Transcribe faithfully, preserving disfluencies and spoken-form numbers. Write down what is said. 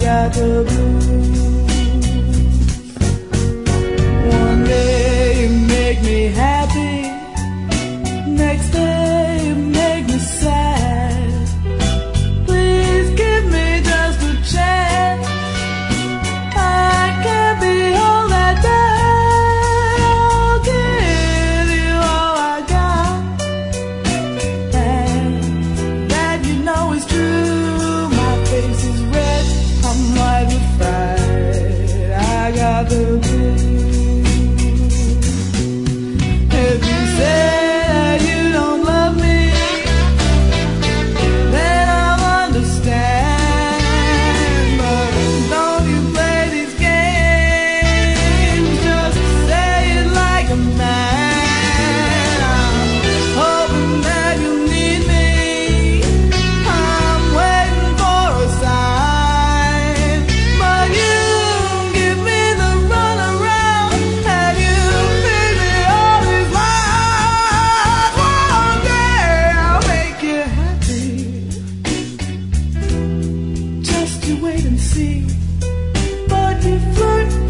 got the blues. One day you make me happy, next day you make me sad. Please give me just a chance. I can't be all that bad. I'll give you all I got, and that you know is true. My face is red, I'm white with fright. I got the blues. If you say that you don't love me, then I'll understand. But don't you play these games, just say it like a man. I'm hoping that you need me, I'm waiting for a sign. But you give me the runaround, and you leave me all these lies. One day I'll make you happy, just you wait and see. But you flirt